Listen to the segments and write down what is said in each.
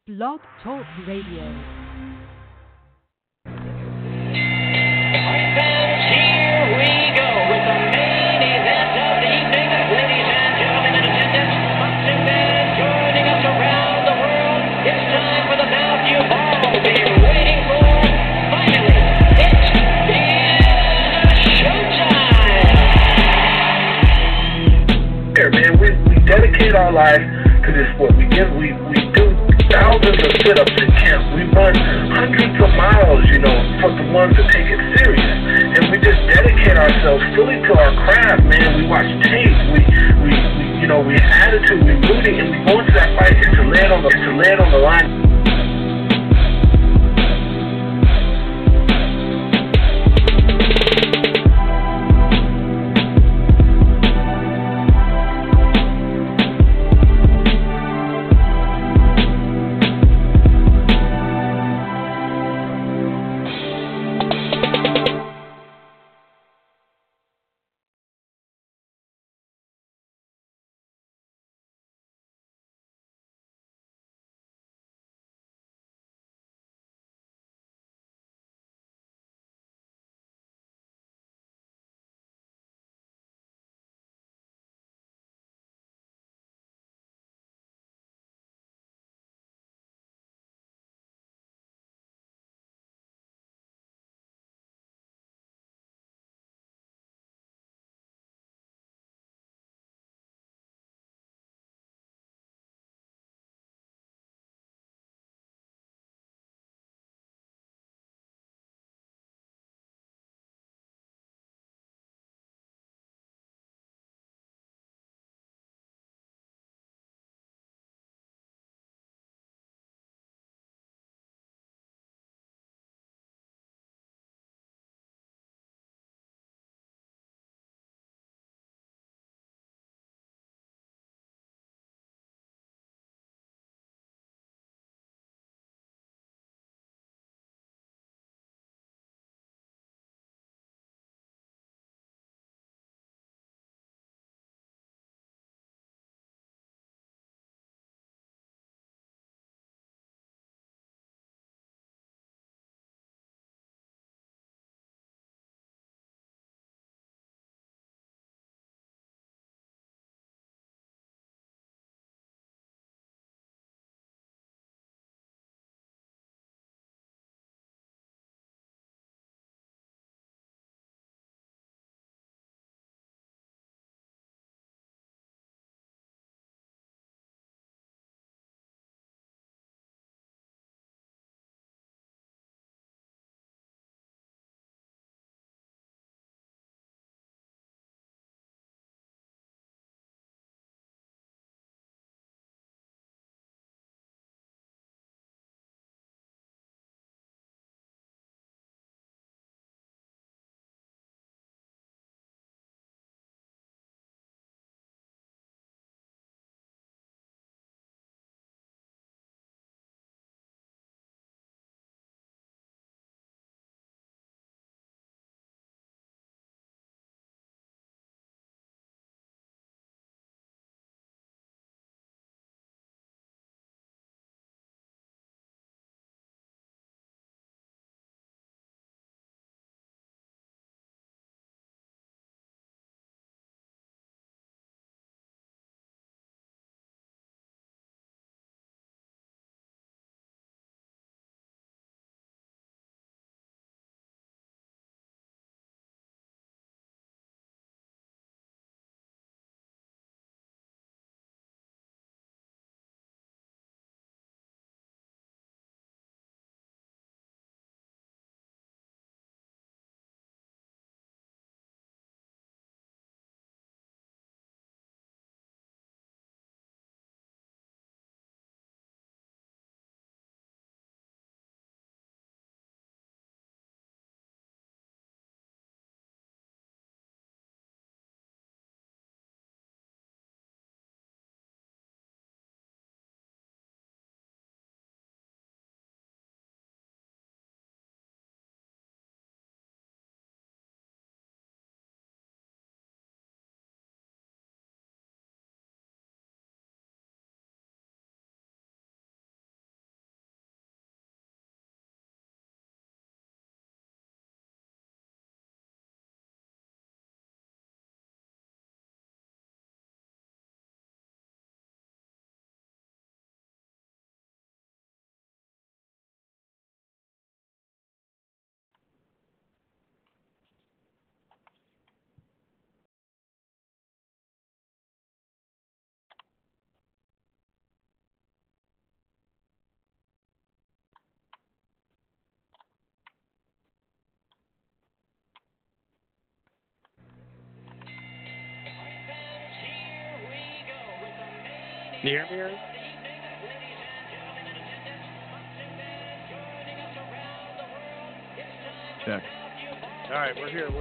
Blog Talk Radio. Fans, here we go with the main event of the evening. Ladies and gentlemen in attendance, boxing fans joining us around the world. It's time for the bout you've all been waiting for. Finally, it is showtime. Here, man, we dedicate our life to this sport. We do thousands of sit-ups in camp. We run hundreds of miles, for the ones that take it serious. And we just dedicate ourselves fully to our craft, man. We watch tape. We attitude, we rooting, and we go into that fight to lay it on the line. You hear me, Aaron? Check. All right, we're here.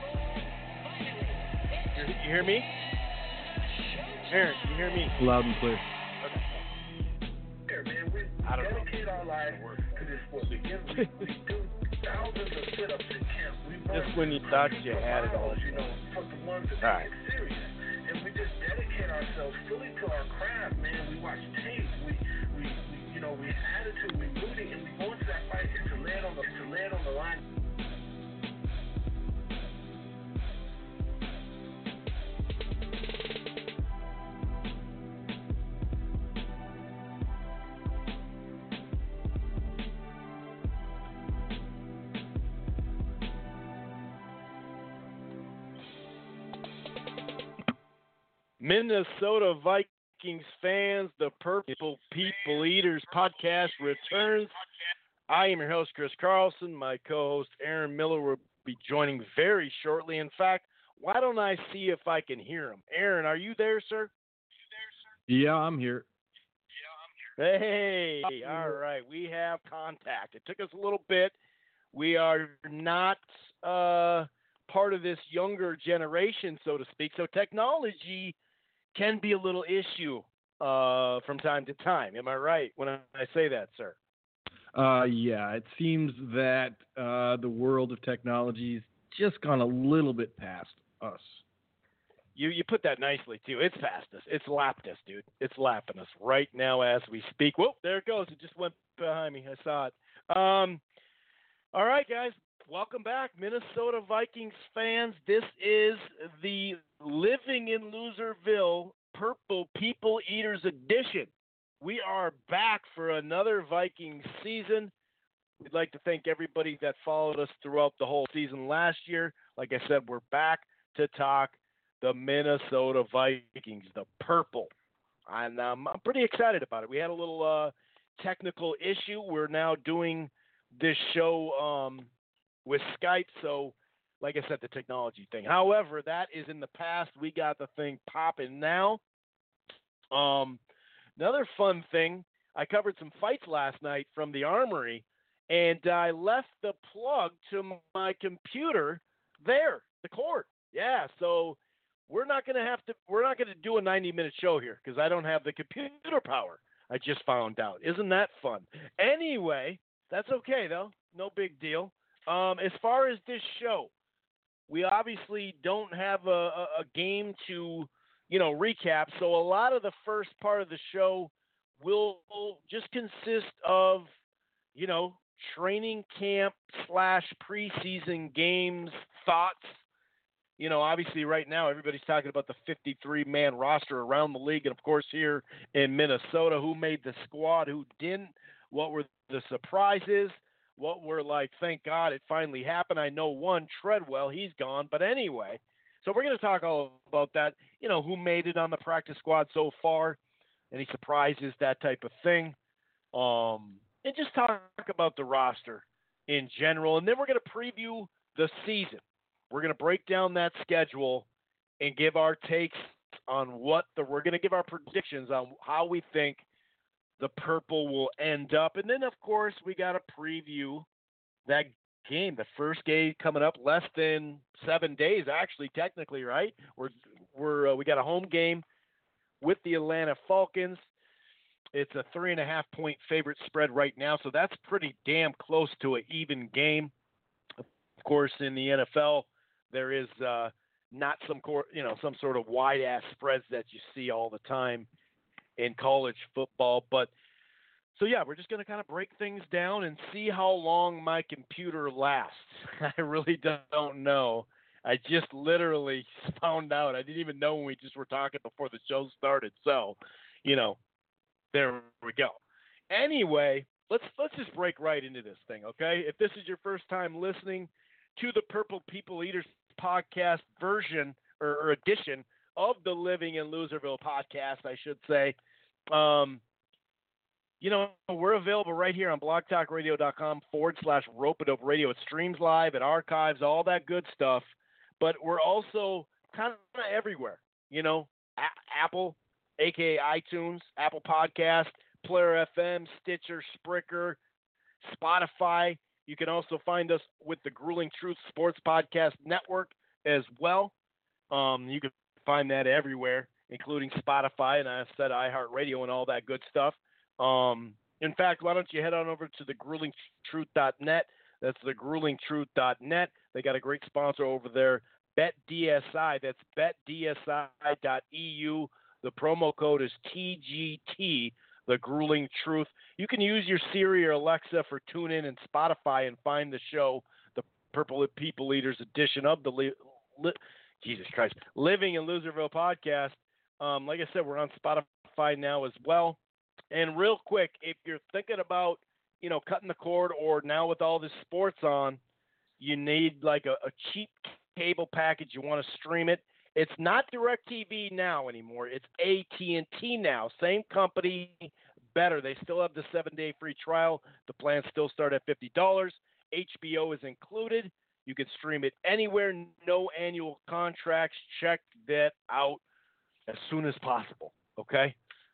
You hear me? Aaron, you hear me? Loud and clear. Man, we I don't know. dedicate our life to this sport. We do thousands of sit-ups in camp. We Just when you thought you had it all. You know, for the ones that All right. take it serious. And we just dedicate ourselves fully to our craft, man. We watch tape. We have attitude. We rooting, and we go into that fight to lay it on the line. Minnesota Vikings fans, the Purple People Eaters podcast returns. I am your host, Chris Carlson. My co-host, Aaron Miller, will be joining very shortly. In fact, why don't I see if I can hear him? Aaron, are you there, sir? Yeah, I'm here. Hey, all right. We have contact. It took us a little bit. We are not part of this younger generation, so to speak. So technology can be a little issue from time to time. Am I right when I say that, sir? Yeah, it seems that the world of technology's just gone a little bit past us. You put that nicely, too. It's past us. It's lapped us, dude. It's lapping us right now as we speak. Whoop, there it goes. It just went behind me. I saw it. All right, guys. Welcome back, Minnesota Vikings fans. This is the Living in Loserville Purple People Eaters edition. We are back for another Vikings season. We'd like to thank everybody that followed us throughout the whole season last year. Like I said, we're back to talk the Minnesota Vikings, the Purple. And I'm pretty excited about it. We had a little technical issue. We're now doing this show with Skype, so like I said, the technology thing. However, that is in the past. We got the thing popping now. Another fun thing, I covered some fights last night from the Armory, and I left the plug to my computer there, the cord. Yeah, so we're not going to do a 90-minute show here because I don't have the computer power. I just found out. Isn't that fun? Anyway, that's okay though. No big deal. As far as this show, we obviously don't have a game to, recap. So a lot of the first part of the show will just consist of, training camp / preseason games, thoughts. Obviously right now everybody's talking about the 53-man roster around the league. And, of course, here in Minnesota, who made the squad, who didn't, what were the surprises, what were like, thank God it finally happened. I know one, Treadwell, he's gone. But anyway, so we're going to talk all about that, who made it on the practice squad so far, any surprises, that type of thing. And just talk about the roster in general. And then we're going to preview the season. We're going to break down that schedule and give our takes on we're going to give our predictions on how we think the Purple will end up. And then, of course, we got to preview that game, the first game coming up less than 7 days, actually, technically, right? We got a home game with the Atlanta Falcons. It's a 3.5-point favorite spread right now, so that's pretty damn close to an even game. Of course, in the NFL, there is not some sort of wide-ass spreads that you see all the time in college football. But so, yeah, we're just going to kind of break things down and see how long my computer lasts. I really don't know. I just literally found out. I didn't even know when we just were talking before the show started. So, there we go. Anyway, let's just break right into this thing, okay? If this is your first time listening to the Purple People Eaters podcast version or edition of the Living in Loserville podcast, I should say, we're available right here on blogtalkradio.com /Rope-A-Dope Radio. It streams live, it archives, all that good stuff. But we're also kind of everywhere, Apple, aka iTunes, Apple Podcast, Player FM, Stitcher, Spreaker, Spotify. You can also find us with the Grueling Truth Sports Podcast Network as well. You can find that everywhere, including Spotify, and I said iHeartRadio and all that good stuff. In fact, why don't you head on over to the gruelingtruth.net. That's the gruelingtruth.net. They got a great sponsor over there, BetDSI. That's betdsi.eu. The promo code is TGT, the Grueling Truth. You can use your Siri or Alexa for TuneIn and Spotify and find the show, the Purple People Eaters edition of the Jesus Christ, Living in Loserville podcast. Like I said, we're on Spotify now as well. And real quick, if you're thinking about, cutting the cord, or now with all this sports on, you need like a cheap cable package, you want to stream it. It's not DirecTV now anymore. It's AT&T now. Same company, better. They still have the 7-day free trial. The plans still start at $50. HBO is included. You can stream it anywhere, no annual contracts. Check that out as soon as possible, okay?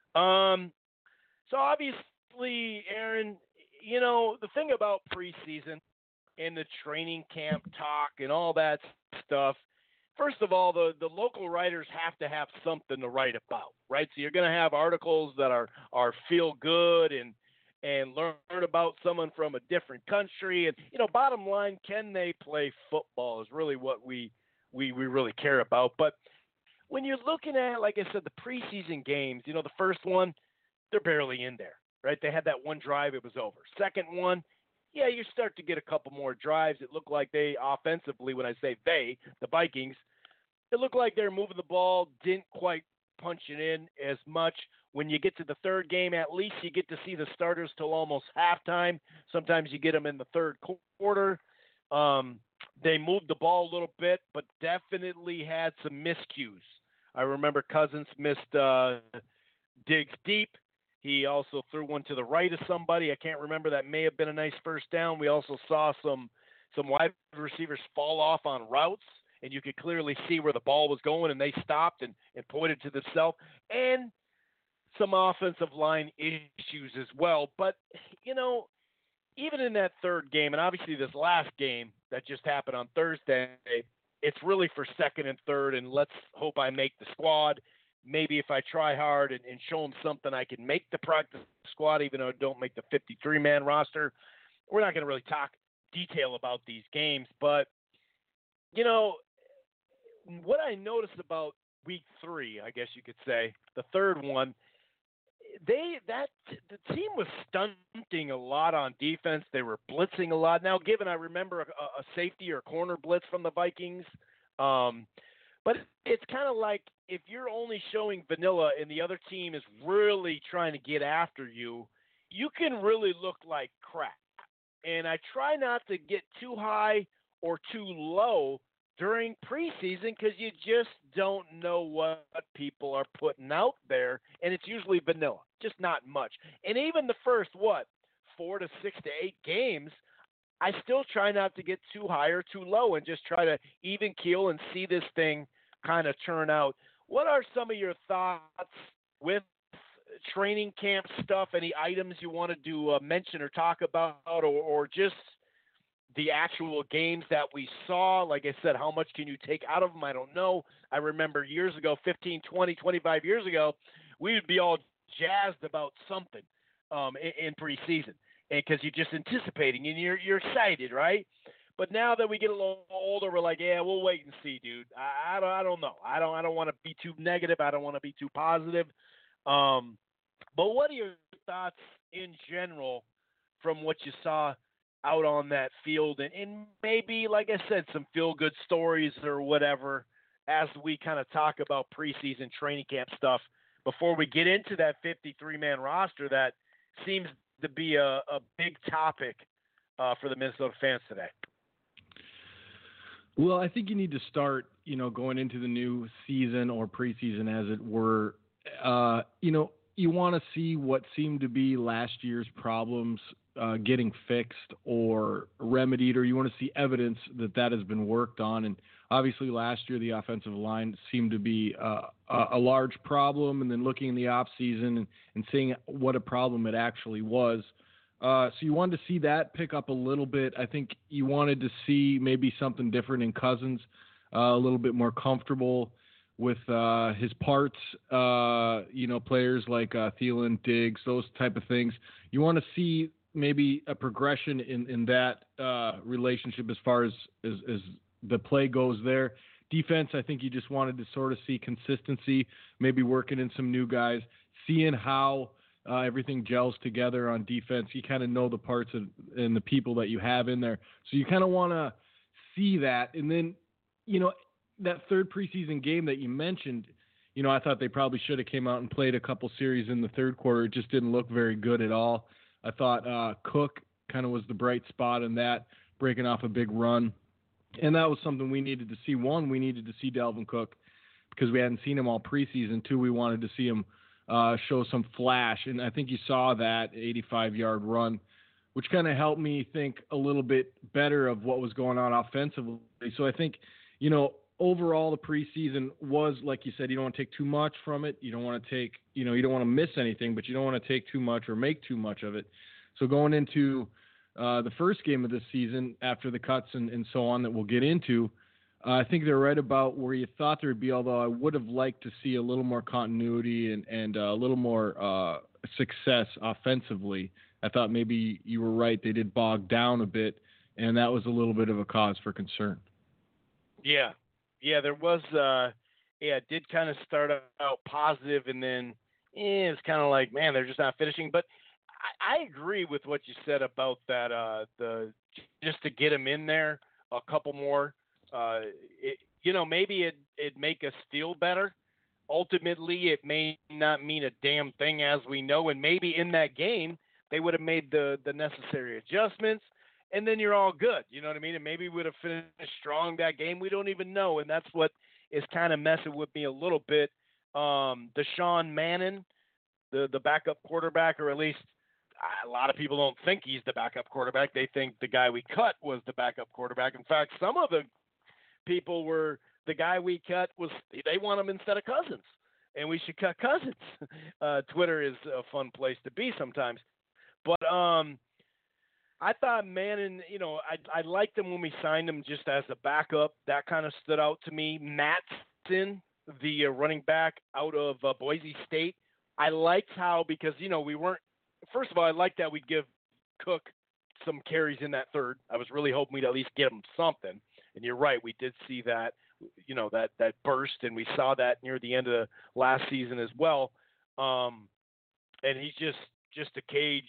So obviously, Aaron, the thing about preseason and the training camp talk and all that stuff, first of all, the local writers have to have something to write about, right? So you're going to have articles that are feel good and learn about someone from a different country. And, bottom line, can they play football is really what we really care about. But when you're looking at, like I said, the preseason games, the first one, they're barely in there, right? They had that one drive, it was over. Second one, yeah, you start to get a couple more drives. It looked like they offensively, when I say they, the Vikings, it looked like they're moving the ball, didn't quite punch it in as much. When you get to the third game, at least you get to see the starters till almost halftime. Sometimes you get them in the third quarter. They moved the ball a little bit, but definitely had some miscues. I remember Cousins missed digs deep. He also threw one to the right of somebody. I can't remember. That may have been a nice first down. We also saw some wide receivers fall off on routes, and you could clearly see where the ball was going, and they stopped and pointed to themselves. And some offensive line issues as well. But, even in that third game, and obviously this last game that just happened on Thursday, it's really for second and third, and let's hope I make the squad. Maybe if I try hard and show them something, I can make the practice squad, even though I don't make the 53-man roster. We're not going to really talk detail about these games, but, what I noticed about week 3, I guess you could say, the third one, the team was stunting a lot on defense. They were blitzing a lot. Now, given I remember a safety or corner blitz from the Vikings, but it's kind of like if you're only showing vanilla and the other team is really trying to get after you, you can really look like crap. And I try not to get too high or too low during preseason because you just don't know what people are putting out there, and it's usually vanilla, just not much. And even the first, 4 to 6 to 8 games, I still try not to get too high or too low and just try to even keel and see this thing kind of turn out. What are some of your thoughts with training camp stuff? Any items you wanted to mention or talk about, or just the actual games that we saw? Like I said, how much can you take out of them? I don't know. I remember years ago, 15, 20, 25 years ago, we would be all jazzed about something in preseason, and because you're just anticipating and you're excited, right? But now that we get a little older, we're like, yeah, we'll wait and see, dude. I don't know. I don't want to be too negative. I don't want to be too positive. But what are your thoughts in general from what you saw out on that field, and maybe, like I said, some feel-good stories or whatever as we kind of talk about preseason training camp stuff before we get into that 53-man roster that seems to be a big topic for the Minnesota fans today? Well, I think you need to start, going into the new season or preseason, as it were, you want to see what seemed to be last year's problems getting fixed or remedied, or you want to see evidence that has been worked on. And Obviously, last year the offensive line seemed to be a large problem, and then looking in the offseason and seeing what a problem it actually was. So you wanted to see that pick up a little bit. I think you wanted to see maybe something different in Cousins, a little bit more comfortable with his parts, players like Thielen, Diggs, those type of things. You want to see maybe a progression in that relationship as far as the play goes there. Defense, I think you just wanted to sort of see consistency, maybe working in some new guys, seeing how everything gels together on defense. You kind of know the parts and the people that you have in there. So you kind of want to see that. And then, that third preseason game that you mentioned, I thought they probably should have came out and played a couple series in the third quarter. It just didn't look very good at all. I thought Cook kind of was the bright spot in that, breaking off a big run. And that was something we needed to see. One, we needed to see Dalvin Cook because we hadn't seen him all preseason. Two, we wanted to see him show some flash. And I think you saw that 85-yard run, which kind of helped me think a little bit better of what was going on offensively. So I think, overall the preseason was, like you said, you don't want to take too much from it. You don't want to take, you don't want to miss anything, but you don't want to take too much or make too much of it. So going into the first game of this season, after the cuts and so on that we'll get into, I think they're right about where you thought there would be, although I would have liked to see a little more continuity and a little more success offensively. I thought maybe you were right. They did bog down a bit, and that was a little bit of a cause for concern. Yeah, there was, it did kind of start out positive, and then it's kind of like, man, they're just not finishing. But I agree with what you said about that, just to get them in there a couple more. Maybe it'd make us feel better. Ultimately, it may not mean a damn thing, as we know, and maybe in that game they would have made the necessary adjustments, and then you're all good. You know what I mean? And maybe we would have finished strong that game. We don't even know, and that's what is kind of messing with me a little bit. Deshaun Manning, the backup quarterback, or at least a lot of people don't think he's the backup quarterback. They think the guy we cut was the backup quarterback. In fact, some of the people were the guy we cut they want him instead of Cousins, and we should cut Cousins. Twitter is a fun place to be sometimes. But I thought Manning, I liked him when we signed him just as a backup. That kind of stood out to me. Mattson, the running back out of Boise State, I liked how, because, we weren't, first of all, I liked that we'd give Cook some carries in that third. I was really hoping we'd at least get him something. And you're right, we did see that, that burst, and we saw that near the end of the last season as well. And he's just a cage,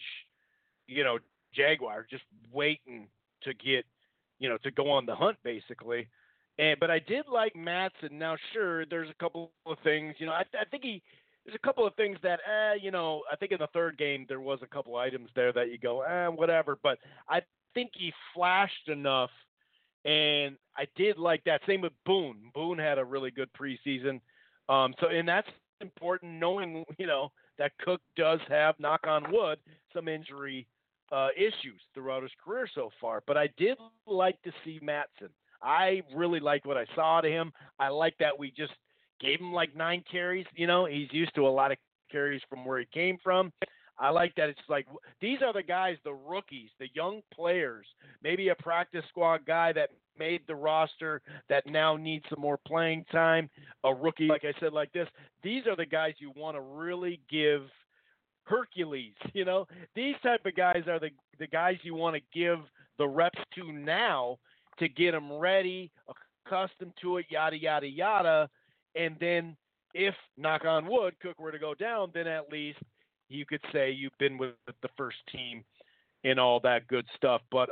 Jaguar, just waiting to get, to go on the hunt, basically. But I did like Mattson. Now, sure, there's a couple of things, I think there's a couple of things that, I think in the third game there was a couple items there that you go, whatever. But I think he flashed enough, and I did like that. Same with Boone. Boone had a really good preseason. And that's important, knowing, that Cook does have, knock on wood, some injury issues throughout his career so far. But I did like to see Mattson. I really liked what I saw to him. I like that we just gave him like 9 carries. He's used to a lot of carries from where he came from. I like that it's like, these are the guys, the rookies, the young players, maybe a practice squad guy that made the roster that now needs some more playing time, a rookie, like I said, like this. These are the guys you want to really give Hercules. These type of guys are the guys you want to give the reps to now to get them ready, accustomed to it, yada, yada, yada. And then if, knock on wood, Cook were to go down, then at least you could say you've been with the first team and all that good stuff. But,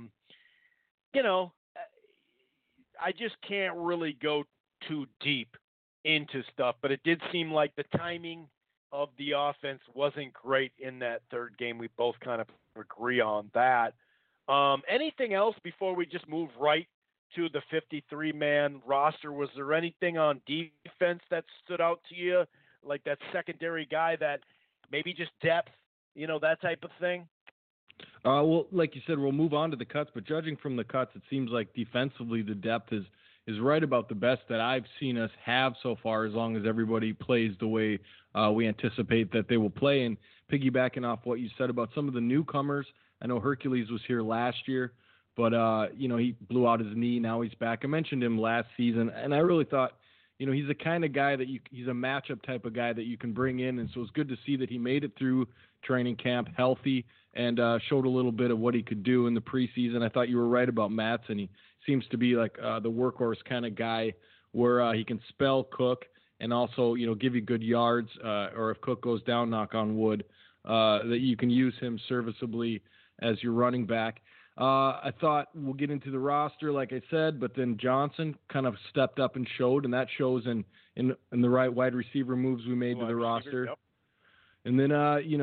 I just can't really go too deep into stuff. But it did seem like the timing of the offense wasn't great in that third game. We both kind of agree on that. Anything else before we just move right to the 53-man roster? Was there anything on defense that stood out to you, like that secondary guy that maybe just depth, that type of thing? Well, like you said, we'll move on to the cuts, but judging from the cuts, it seems like defensively the depth is is right about the best that I've seen us have so far, as long as everybody plays the way we anticipate that they will play. And piggybacking off what you said about some of the newcomers, I know Hercules was here last year, but he blew out his knee. Now he's back. I mentioned him last season, and I really thought, he's the kind of guy that he's a matchup type of guy that you can bring in. And so it's good to see that he made it through training camp healthy and showed a little bit of what he could do in the preseason. I thought you were right about Matson. He seems to be like the workhorse kind of guy where he can spell Cook and also, give you good yards, or if Cook goes down, knock on wood, that you can use him serviceably as your running back. I thought we'll get into the roster, like I said, but then Johnson kind of stepped up and showed, and that shows in the right wide receiver moves we made to the roster. Yep. And then,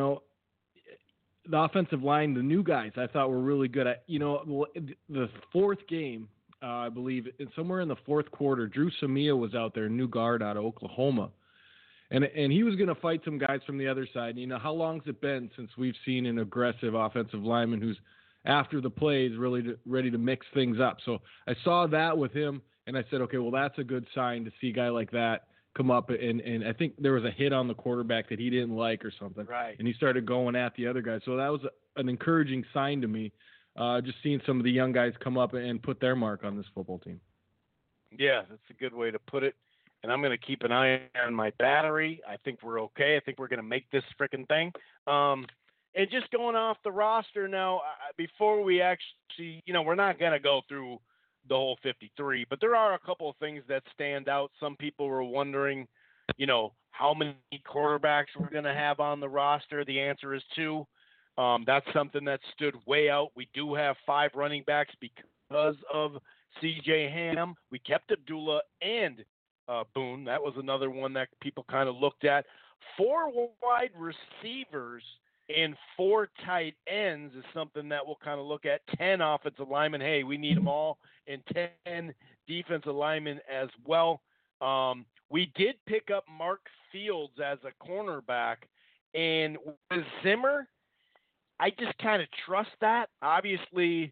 the offensive line, the new guys, I thought were really good. The fourth game, I believe, somewhere in the fourth quarter, Drew Samia was out there, new guard out of Oklahoma. And he was going to fight some guys from the other side. How long's it been since we've seen an aggressive offensive lineman who's after the plays really ready to mix things up? So I saw that with him, and I said, okay, well, that's a good sign to see a guy like that come up. And I think there was a hit on the quarterback that he didn't like or something. Right. And he started going at the other guy. So that was an encouraging sign to me, just seeing some of the young guys come up and put their mark on this football team. Yeah, that's a good way to put it. And I'm going to keep an eye on my battery. I think we're okay. I think we're going to make this freaking thing. And just going off the roster now, before we actually, we're not going to go through the whole 53, but there are a couple of things that stand out. Some people were wondering, how many quarterbacks we're going to have on the roster. The answer is 2. That's something that stood way out. We do have 5 running backs because of C.J. Ham. We kept Abdullah and Boone. That was another one that people kind of looked at. 4 wide receivers and 4 tight ends is something that we'll kind of look at. 10 offensive linemen. Hey, we need them all. And 10 defensive linemen as well. We did pick up Mark Fields as a cornerback. And with Zimmer, I just kind of trust that. Obviously,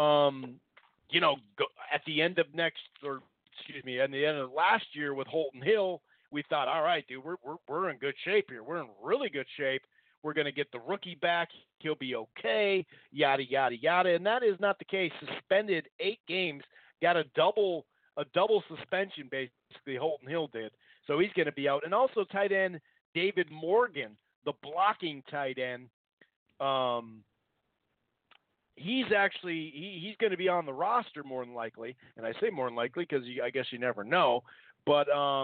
at the end of at the end of last year with Holton Hill, we thought, all right, dude, we're in good shape here. We're in really good shape. We're going to get the rookie back. He'll be okay, yada, yada, yada. And that is not the case. Suspended 8 games, got a double suspension, basically, Holton Hill did. So he's going to be out. And also tight end David Morgan, the blocking tight end. He's going to be on the roster more than likely. And I say more than likely because I guess you never know. But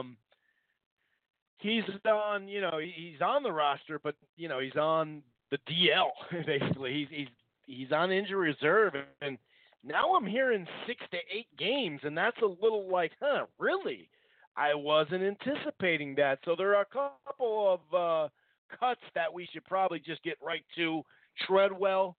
he's on, he's on the roster, but he's on the DL basically. He's on injury reserve, and now I'm hearing 6 to 8 games, and that's a little like, really? I wasn't anticipating that. So there are a couple of cuts that we should probably just get right to. Treadwell,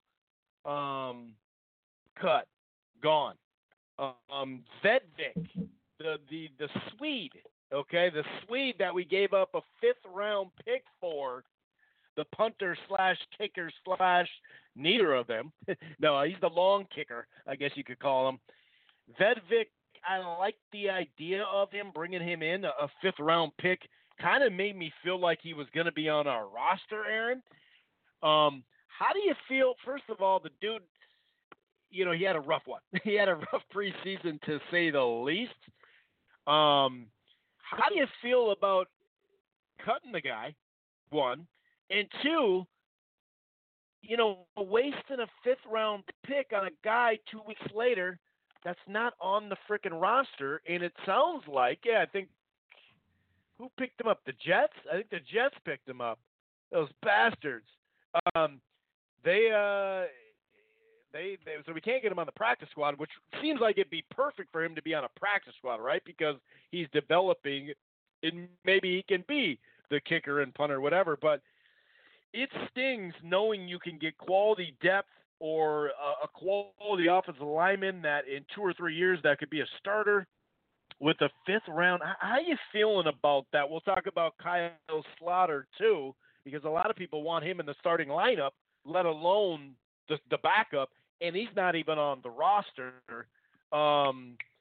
cut, gone. Vedvik, the Swede. Okay, the Swede that we gave up a 5th-round pick for, the punter / kicker / neither of them. No, he's the long kicker, I guess you could call him. Vedvik, I like the idea of him, bringing him in, a 5th-round pick. Kind of made me feel like he was going to be on our roster, Aaron. How do you feel? First of all, the dude, he had a rough one. He had a rough preseason, to say the least. How do you feel about cutting the guy, 1, and 2, wasting a 5th-round pick on a guy 2 weeks later that's not on the frickin' roster? And it sounds like, I think, who picked him up? The Jets? I think the Jets picked him up. Those bastards. So we can't get him on the practice squad, which seems like it'd be perfect for him to be on a practice squad, right? Because he's developing, and maybe he can be the kicker and punter, whatever. But it stings knowing you can get quality depth or a quality offensive lineman that in 2 or 3 years that could be a starter with a 5th round. How are you feeling about that? We'll talk about Kyle Slaughter too, because a lot of people want him in the starting lineup, let alone the backup, and he's not even on the roster.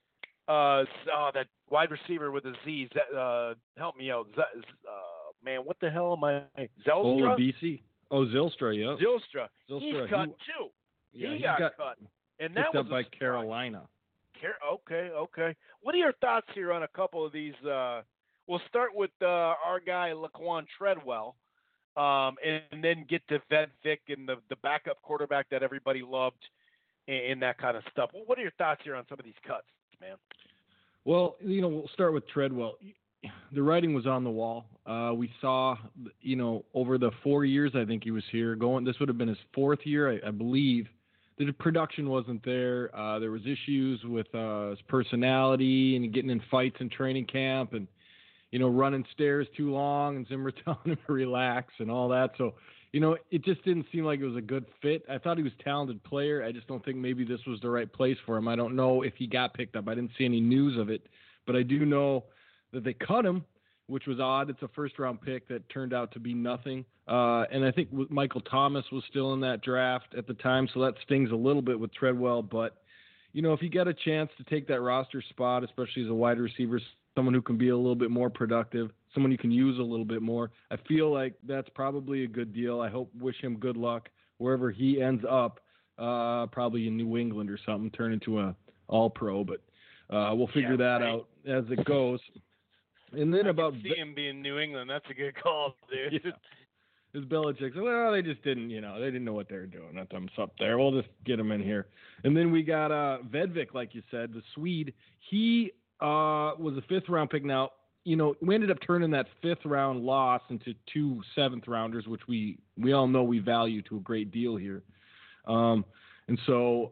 That wide receiver with a Z. Help me out. Man, what the hell am I? Zylstra? BC. Oh, Zylstra, yeah. Zylstra. Zylstra. He's cut too. Yeah, he got cut. And that picked was up by surprise. Carolina. Okay. What are your thoughts here on a couple of these? We'll start with our guy Laquan Treadwell, and then get to Vedvik and the backup quarterback that everybody loved, and that kind of stuff. What are your thoughts here on some of these cuts, man? Well, we'll start with Treadwell. The writing was on the wall. We saw, over the 4 years I think he was here, this would have been his fourth year, I believe. The production wasn't there. There was issues with his personality and getting in fights in training camp and, running stairs too long and Zimmer telling him to relax and all that. So, it just didn't seem like it was a good fit. I thought he was a talented player. I just don't think maybe this was the right place for him. I don't know if he got picked up. I didn't see any news of it, but I do know that they cut him, which was odd. It's a first-round pick that turned out to be nothing. And I think Michael Thomas was still in that draft at the time, so that stings a little bit with Treadwell. But, if you get a chance to take that roster spot, especially as a wide receiver, someone who can be a little bit more productive, someone you can use a little bit more, I feel like that's probably a good deal. I wish him good luck wherever he ends up, probably in New England or something, turn into a all-pro. But we'll figure that out as it goes. And then see him being New England. That's a good call, dude. Yeah. As Belichick said, well, they just didn't, they didn't know what they were doing. That's up there. We'll just get him in here. And then we got Vedvik, like you said, the Swede. He was a fifth-round pick. Now, we ended up turning that fifth-round loss into 2 seventh-rounders, which we all know we value to a great deal here. And so,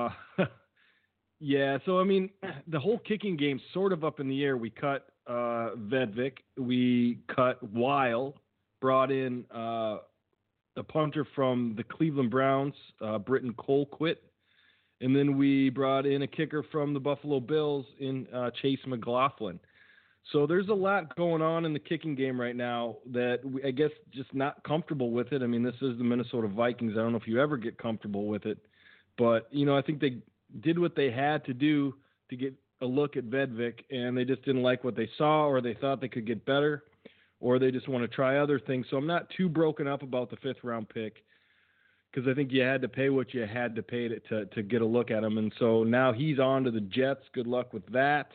yeah. So, I mean, the whole kicking game's sort of up in the air. We cut Vedvik. We cut Weil, brought in a punter from the Cleveland Browns, Britton Colquitt, and then we brought in a kicker from the Buffalo Bills in Chase McLaughlin. So there's a lot going on in the kicking game right now that I guess just not comfortable with it. I mean, this is the Minnesota Vikings. I don't know if you ever get comfortable with it, but I think they did what they had to do to get a look at Vedvik, and they just didn't like what they saw, or they thought they could get better, or they just want to try other things. So I'm not too broken up about the fifth-round pick because I think you had to pay what you had to pay to get a look at him. And so now he's on to the Jets. Good luck with that.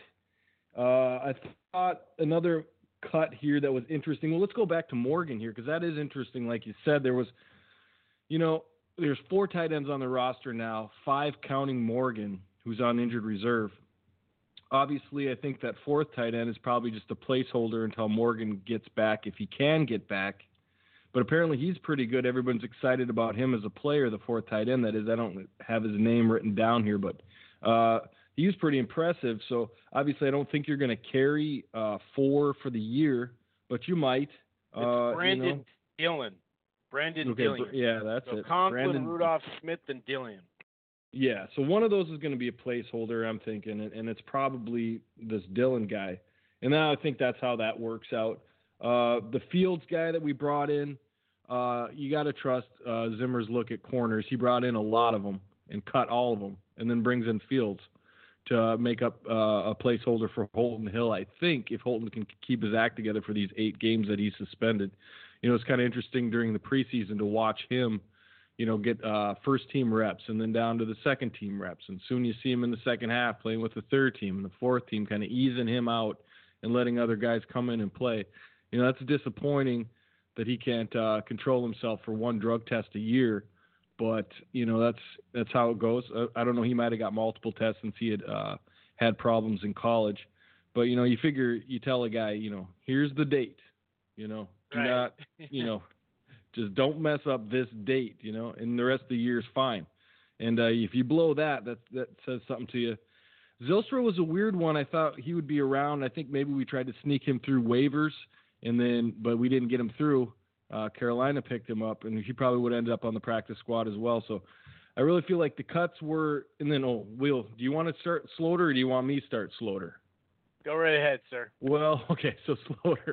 I thought another cut here that was interesting. Well, let's go back to Morgan here because that is interesting. Like you said, there was, there's 4 tight ends on the roster now, 5 counting Morgan, who's on injured reserve. Obviously, I think that 4th tight end is probably just a placeholder until Morgan gets back, if he can get back. But apparently he's pretty good. Everyone's excited about him as a player, the 4th tight end, that is. I don't have his name written down here, but he was pretty impressive. So, obviously, I don't think you're going to carry 4 for the year, but you might. It's Brandon Dillon. Brandon Dillon. Yeah, that's it. Conklin, Rudolph, Smith, and Dillon. Yeah, so one of those is going to be a placeholder, I'm thinking, and it's probably this Dillon guy. And now I think that's how that works out. The Fields guy that we brought in, you got to trust Zimmer's look at corners. He brought in a lot of them and cut all of them, and then brings in Fields to make up a placeholder for Holton Hill, I think, if Holton can keep his act together for these 8 games that he's suspended. It's kind of interesting during the preseason to watch him get first-team reps and then down to the second-team reps. And soon you see him in the second half playing with the third team and the fourth team, kind of easing him out and letting other guys come in and play. That's disappointing that he can't control himself for 1 drug test a year. But, that's how it goes. I don't know. He might have got multiple tests since he had problems in college. But, you figure you tell a guy, here's the date, do not, just don't mess up this date, and the rest of the year is fine. And if you blow that says something to you. Zylstra was a weird one. I thought he would be around. I think maybe we tried to sneak him through waivers, but we didn't get him through. Carolina picked him up, and he probably would end up on the practice squad as well. So I really feel like the cuts were – and then, Will, do you want to start Sloter or do you want me to start Sloter? Go right ahead, sir. Well, okay, so Sloter.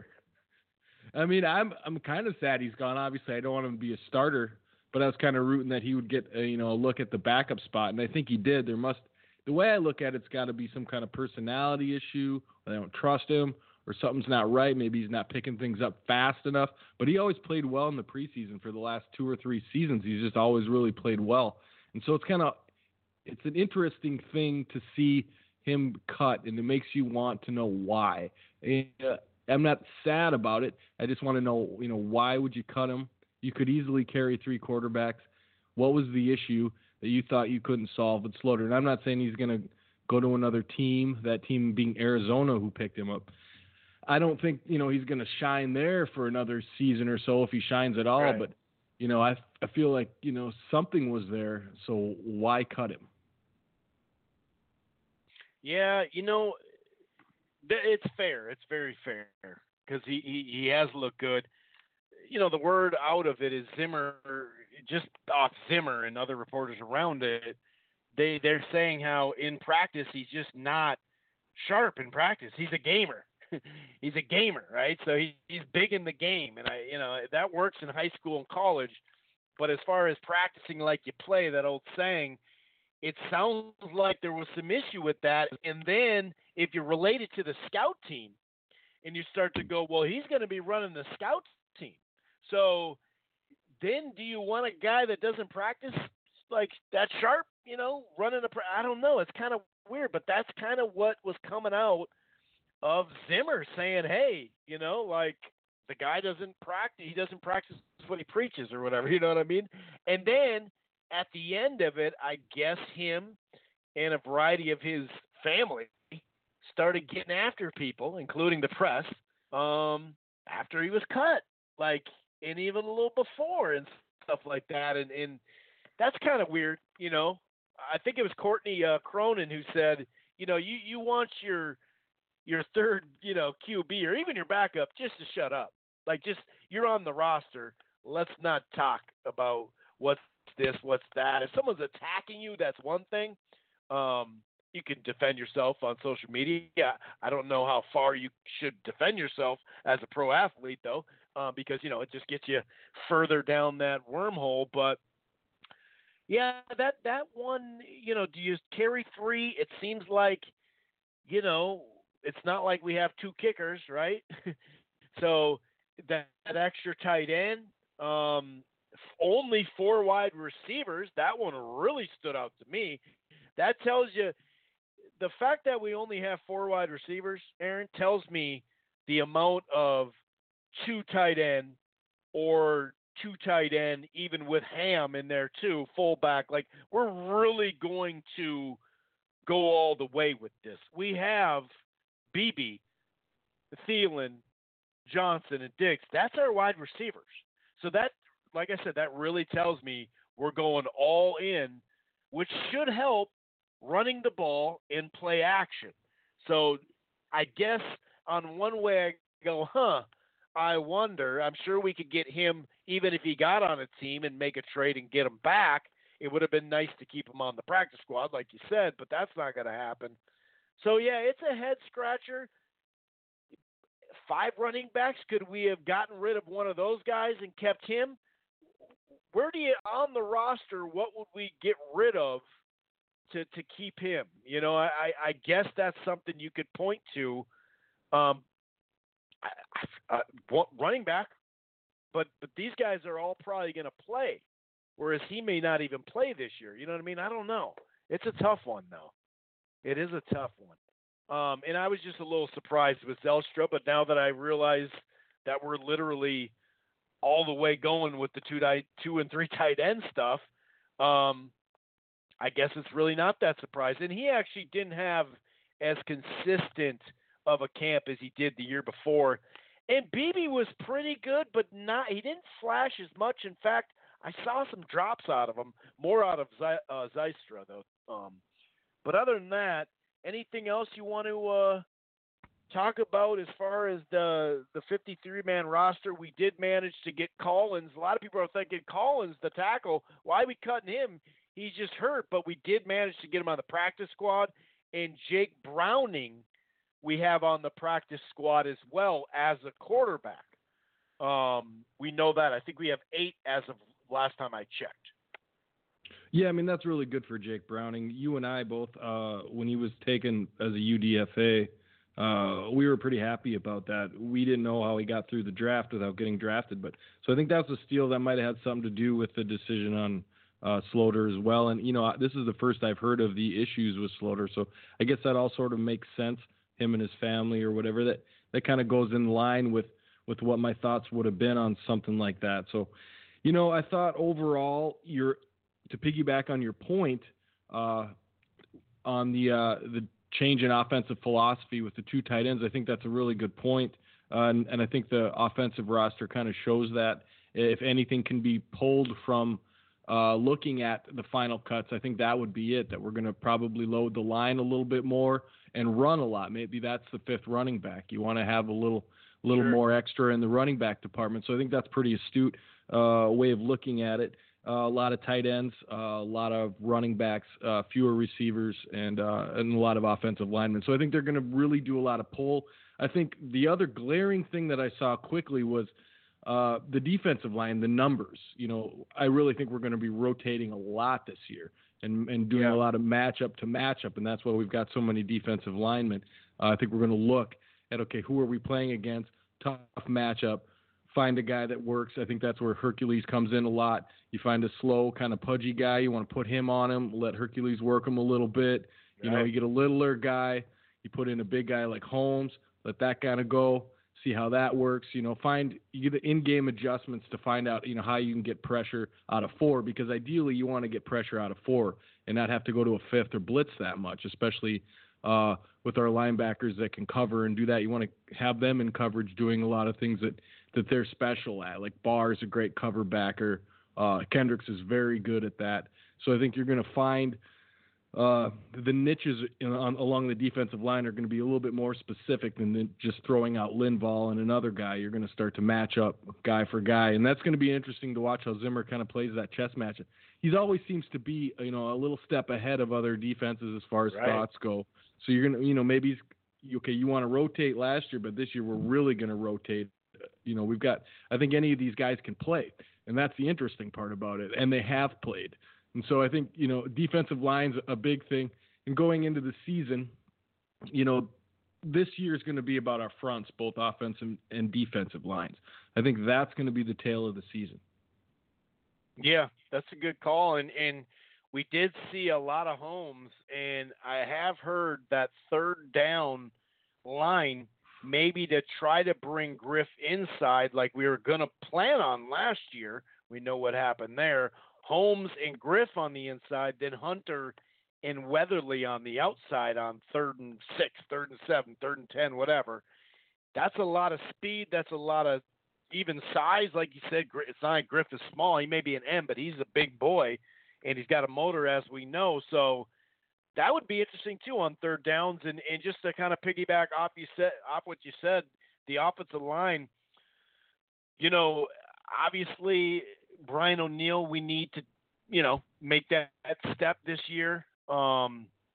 I mean, I'm kind of sad he's gone. Obviously, I don't want him to be a starter, but I was kind of rooting that he would get a look at the backup spot, and I think he did. There must the way I look at it's got to be some kind of personality issue. Or they don't trust him, or something's not right. Maybe he's not picking things up fast enough. But he always played well in the preseason for the last 2 or 3 seasons. He's just always really played well. And so it's an interesting thing to see him cut, and it makes you want to know why. I'm not sad about it. I just want to know, why would you cut him? You could easily carry 3 quarterbacks. What was the issue that you thought you couldn't solve with Slaughter? And I'm not saying he's going to go to another team, that team being Arizona who picked him up. I don't think, he's going to shine there for another season or so if he shines at all. Right. But, I feel like, something was there. So why cut him? Yeah, it's fair. It's very fair because he has looked good. The word out of it is Zimmer, just off Zimmer and other reporters around it. They're saying how in practice he's just not sharp in practice. He's a gamer. He's a gamer, right? So he's big in the game, and that works in high school and college. But as far as practicing like you play, that old saying, it sounds like there was some issue with that. And then if you relate it to the scout team, and you start to go, well, he's going to be running the scout team. So then do you want a guy that doesn't practice like that sharp, running I don't know. It's kind of weird, but that's kind of what was coming out of Zimmer saying, hey, the guy doesn't practice. He doesn't practice what he preaches or whatever. You know what I mean? And then at the end of it, I guess him and a variety of his family started getting after people, including the press, after he was cut, and even a little before and stuff like that. And that's kind of weird, I think it was Courtney Cronin who said, you want your third, QB or even your backup just to shut up. You're on the roster. Let's not talk about what's this, what's that. If someone's attacking you, that's one thing. You can defend yourself on social media. I don't know how far you should defend yourself as a pro athlete, though, because, it just gets you further down that wormhole. But, yeah, that one, do you carry 3? It seems like, it's not like we have 2 kickers, right? So that extra tight end, only 4 wide receivers. That one really stood out to me. That tells you the fact that we only have 4 wide receivers, Aaron, tells me the amount of 2 tight end or 2 tight end, even with Ham in there too, fullback. We're really going to go all the way with this. We have Beebe, Thielen, Johnson, and Diggs. That's our wide receivers. So that, like I said, that really tells me we're going all in, which should help running the ball in play action. So I guess on one way I go, I wonder. I'm sure we could get him, even if he got on a team and make a trade and get him back. It would have been nice to keep him on the practice squad, like you said, but that's not going to happen. So, yeah, it's a head-scratcher. 5 running backs, could we have gotten rid of one of those guys and kept him? Where do you, on the roster, what would we get rid of to keep him? I guess that's something you could point to. Running back, but these guys are all probably going to play, whereas he may not even play this year. You know what I mean? I don't know. It's a tough one, though. It is a tough one. And I was just a little surprised with Zylstra, but now that I realize that we're literally all the way going with the 2 and 3 tight end stuff, I guess it's really not that surprising. And he actually didn't have as consistent of a camp as he did the year before. And Beebe was pretty good, but he didn't flash as much. In fact, I saw some drops out of him, more out of Zylstra, though. But other than that, anything else you want to talk about as far as the 53-man roster? We did manage to get Collins. A lot of people are thinking Collins, the tackle, why are we cutting him? He's just hurt, but we did manage to get him on the practice squad. And Jake Browning we have on the practice squad as well as a quarterback. We know that. I think we have 8 as of last time I checked. Yeah, I mean, that's really good for Jake Browning. You and I both, when he was taken as a UDFA, we were pretty happy about that. We didn't know how he got through the draft without getting drafted, but so I think that's a steal that might have had something to do with the decision on Sloter as well. And this is the first I've heard of the issues with Sloter, so I guess that all sort of makes sense. Him and his family or whatever, that kind of goes in line with what my thoughts would have been on something like that. So, I thought overall, to piggyback on your point on the change in offensive philosophy with the two tight ends, I think that's a really good point. And I think the offensive roster kind of shows that. If anything can be pulled from looking at the final cuts, I think that would be it, that we're going to probably load the line a little bit more and run a lot. Maybe that's the fifth running back. You want to have a little Sure. more extra in the running back department. So I think that's pretty astute way of looking at it. A lot of tight ends, a lot of running backs, fewer receivers, and a lot of offensive linemen. So I think they're going to really do a lot of pull. I think the other glaring thing that I saw quickly was the defensive line, the numbers. I really think we're going to be rotating a lot this year and doing a lot of matchup to matchup, and that's why we've got so many defensive linemen. I think we're going to look at, okay, who are we playing against? Tough matchup. Find a guy that works. I think that's where Hercules comes in a lot. You find a slow, kind of pudgy guy. You want to put him on him, let Hercules work him a little bit. You get a littler guy. You put in a big guy like Holmes. Let that kind of go. See how that works. You get the in-game adjustments to find out, how you can get pressure out of four, because ideally you want to get pressure out of four and not have to go to a fifth or blitz that much, especially with our linebackers that can cover and do that. You want to have them in coverage doing a lot of things that they're special at. Like Barr's a great cover backer. Kendricks is very good at that. So I think you're going to find the niches along the defensive line are going to be a little bit more specific than just throwing out Linval and another guy. You're going to start to match up guy for guy, and that's going to be interesting to watch how Zimmer kind of plays that chess matchup. He always seems to be, a little step ahead of other defenses as far as thoughts go. So you're going to, maybe, you want to rotate last year, but this year we're really going to rotate. We've got, I think any of these guys can play, and that's the interesting part about it, and they have played. And so I think, defensive line's a big thing. And going into the season, this year is going to be about our fronts, both offensive and defensive lines. I think that's going to be the tale of the season. Yeah, that's a good call. And we did see a lot of Holmes, and I have heard that third down line maybe to try to bring Griff inside like we were going to plan on last year. We know what happened there. Holmes and Griff on the inside, then Hunter and Weatherly on the outside on 3rd and 6, 3rd and 7, 3rd and 10, whatever. That's a lot of speed. That's a lot of even size. Like you said, it's not like Griff is small. He may be an M, but he's a big boy, and he's got a motor, as we know. So that would be interesting, too, on third downs. And just to kind of piggyback off what you said, the offensive line, obviously – Brian O'Neill, we need to, make that step this year. I'll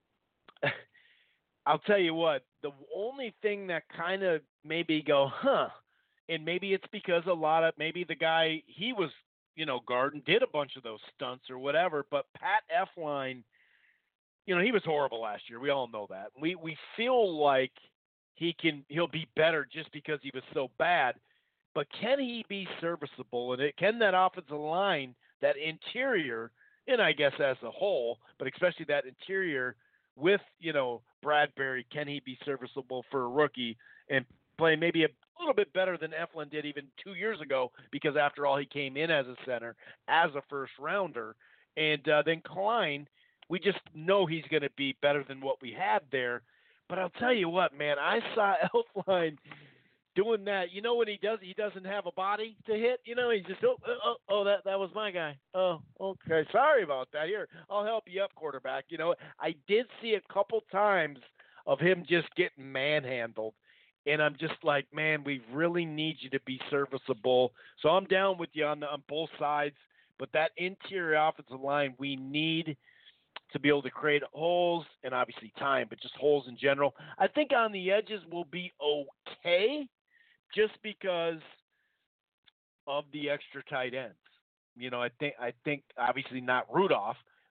tell you what, the only thing that kind of maybe go, and maybe it's because maybe the guy he was, guarding did a bunch of those stunts or whatever, but Pat Elflein, he was horrible last year. We all know that. We feel like he'll be better just because he was so bad. But can he be serviceable? And can that offensive line, that interior, and I guess as a whole, but especially that interior with, Bradbury, can he be serviceable for a rookie and play maybe a little bit better than Elflein did even 2 years ago? Because after all, he came in as a center, as a first rounder. And then Klein, we just know he's going to be better than what we had there. But I'll tell you what, man, I saw Elflein doing that. When he doesn't have a body to hit. He's just that was my guy. Oh, okay, sorry about that. Here, I'll help you up, quarterback. I did see a couple times of him just getting manhandled, and I'm just like, man, we really need you to be serviceable. So I'm down with you on both sides, but that interior offensive line, we need to be able to create holes and obviously time, but just holes in general. I think on the edges will be okay, just because of the extra tight ends. I think obviously not Rudolph,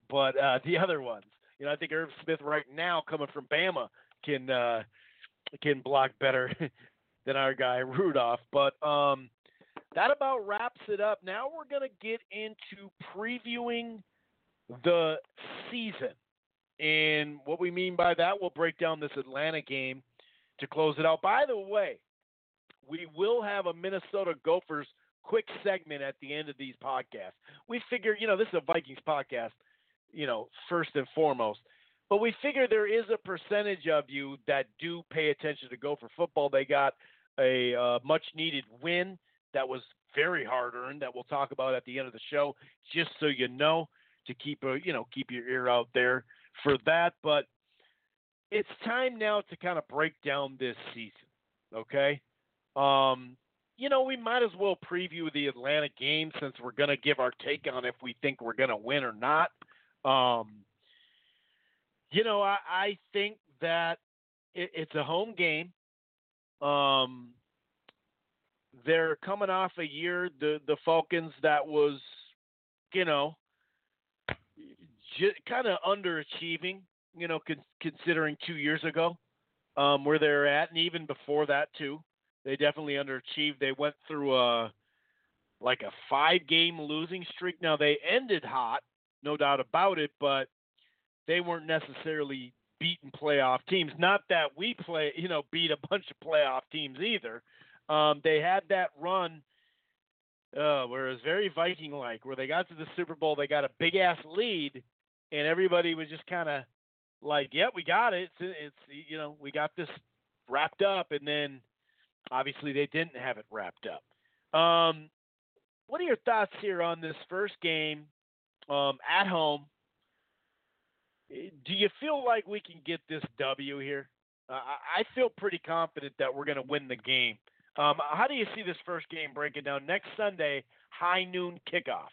but the other ones, I think Irv Smith right now coming from Bama can block better than our guy Rudolph. But that about wraps it up. Now we're going to get into previewing the season. And what we mean by that, we'll break down this Atlanta game to close it out. By the way, we will have a Minnesota Gophers quick segment at the end of these podcasts. We figure, this is a Vikings podcast, first and foremost. But we figure there is a percentage of you that do pay attention to Gopher football. They got a much-needed win that was very hard-earned that we'll talk about at the end of the show, just so you know, to keep your ear out there for that. But it's time now to kind of break down this season, okay? We might as well preview the Atlanta game since we're going to give our take on if we think we're going to win or not. I think that it's a home game. They're coming off a year, the Falcons, that was, kind of underachieving, considering 2 years ago where they're at, and even before that too. They definitely underachieved. They went through a 5-game losing streak. Now they ended hot, no doubt about it, but they weren't necessarily beating playoff teams. Not that we beat a bunch of playoff teams either. They had that run where it was very Viking-like, where they got to the Super Bowl, they got a big-ass lead, and everybody was just kind of like, "Yep, we got it. It's we got this wrapped up," and then obviously they didn't have it wrapped up. What are your thoughts here on this first game at home? Do you feel like we can get this W here? I feel pretty confident that we're going to win the game. How do you see this first game breaking down next Sunday, high noon kickoff?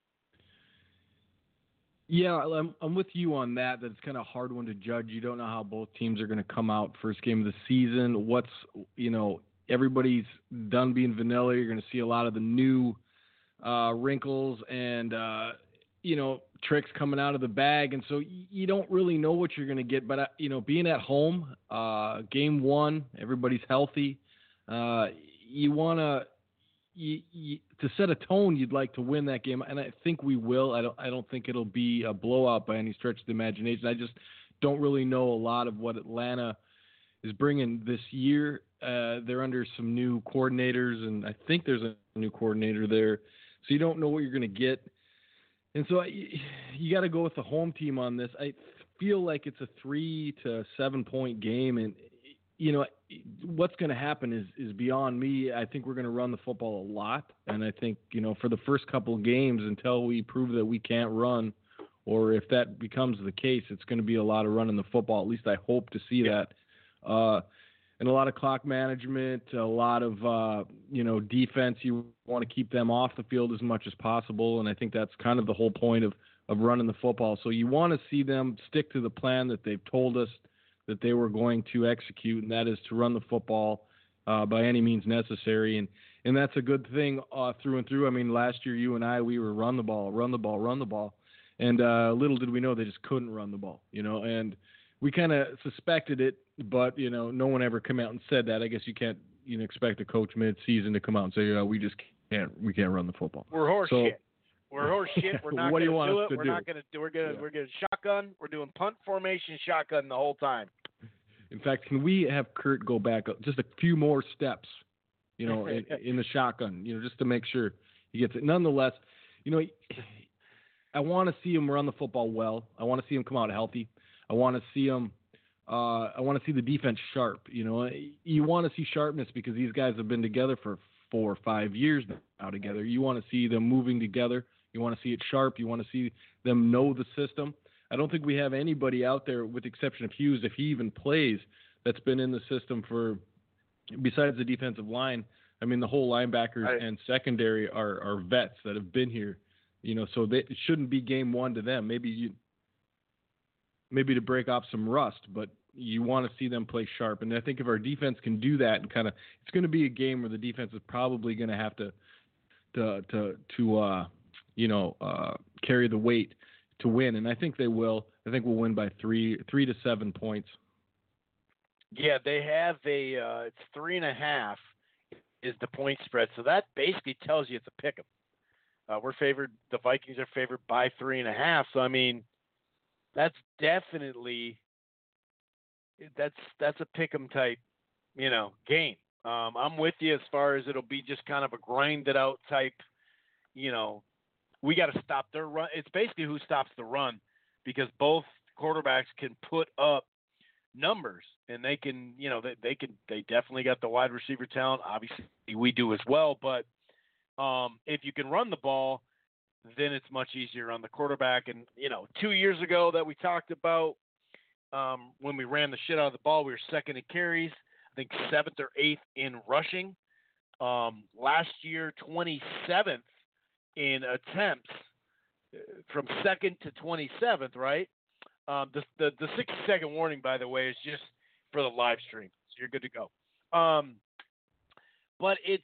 Yeah, I'm with you on that. That's kind of a hard one to judge. You don't know how both teams are going to come out first game of the season. Everybody's done being vanilla. You're going to see a lot of the new wrinkles and tricks coming out of the bag, and so you don't really know what you're going to get. But being at home, game one, everybody's healthy. You want to set a tone. You'd like to win that game, and I think we will. I don't think it'll be a blowout by any stretch of the imagination. I just don't really know a lot of what Atlanta is bringing this year. They're under some new coordinators, and I think there's a new coordinator there, so you don't know what you're going to get. And so you got to go with the home team on this. I feel like it's a 3 to 7 point game, and what's going to happen is beyond me. I think we're going to run the football a lot, and I think for the first couple of games, until we prove that we can't run, or if that becomes the case, it's going to be a lot of running the football. At least I hope to see that. And a lot of clock management, a lot of, defense. You want to keep them off the field as much as possible, and I think that's kind of the whole point of running the football. So you want to see them stick to the plan that they've told us that they were going to execute, and that is to run the football by any means necessary. And that's a good thing through and through. I mean, last year we were run the ball. And little did we know they just couldn't run the ball, and we kind of suspected it, but, no one ever came out and said that. I guess you can't expect a coach mid-season to come out and say, we can't run the football. We're horse shit. We're horse shit. We're not going to do it. We're not going to do it. We're going to shotgun. We're doing punt formation shotgun the whole time. In fact, can we have Kurt go back just a few more steps, in the shotgun, just to make sure he gets it. Nonetheless, I want to see him run the football well. I want to see him come out healthy. I want to see him. I want to see the defense sharp. You want to see sharpness because these guys have been together for 4 or 5 years now together. You want to see them moving together. You want to see it sharp. You want to see them know the system. I don't think we have anybody out there, with the exception of Hughes, if he even plays, that's been in the system besides the defensive line. I mean, the whole linebackers and secondary are vets that have been here. So it shouldn't be game one to them. Maybe to break off some rust, but you want to see them play sharp. And I think if our defense can do that, and it's going to be a game where the defense is probably going to have to carry the weight to win, and I think they will. I think we'll win by 3 to 7 points. Yeah, they have it's 3.5 is the point spread, so that basically tells you it's a pick 'em. We're favored. The Vikings are favored by 3.5. So I mean, that's definitely that's a pick 'em type, game. I'm with you as far as it'll be just kind of a grinded out type. We got to stop their run. It's basically who stops the run, because both quarterbacks can put up numbers, and they can, they definitely got the wide receiver talent. Obviously, we do as well. But if you can run the ball, then it's much easier on the quarterback. And 2 years ago that we talked about, when we ran the shit out of the ball, we were second in carries. I think 7th or 8th in rushing. Last year, 27th in attempts, from 2nd to 27th, right? The 60-second warning, by the way, is just for the live stream, so you're good to go. But it's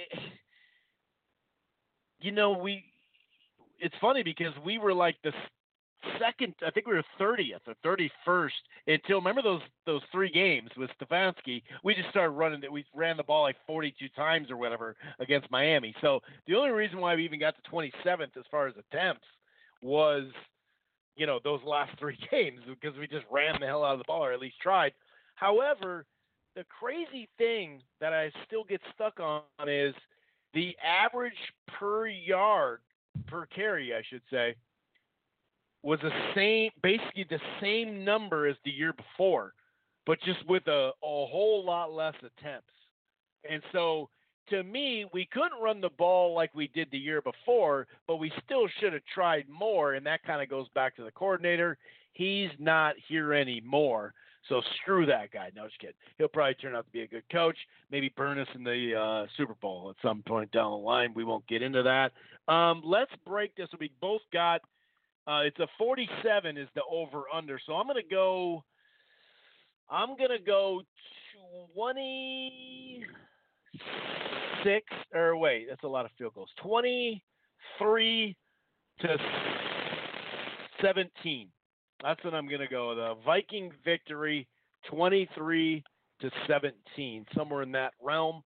funny because we were like the second, I think we were 30th or 31st until, remember those 3 games with Stefanski, we just started running it. We ran the ball like 42 times or whatever against Miami. So the only reason why we even got to 27th as far as attempts was, those last 3 games, because we just ran the hell out of the ball, or at least tried. However, the crazy thing that I still get stuck on is the average per carry, I should say, was basically the same number as the year before, but just with a whole lot less attempts. And so, to me, we couldn't run the ball like we did the year before, but we still should have tried more, and that kind of goes back to the coordinator. He's not here anymore, so screw that guy. No, just kidding. He'll probably turn out to be a good coach, maybe burn us in the Super Bowl at some point down the line. We won't get into that. Let's break this. We both got it's a 47 is the over-under, so I'm going to go 26, or wait, that's a lot of field goals. 23 to 17. That's what I'm going to go. The Viking victory, 23 to 17, somewhere in that realm.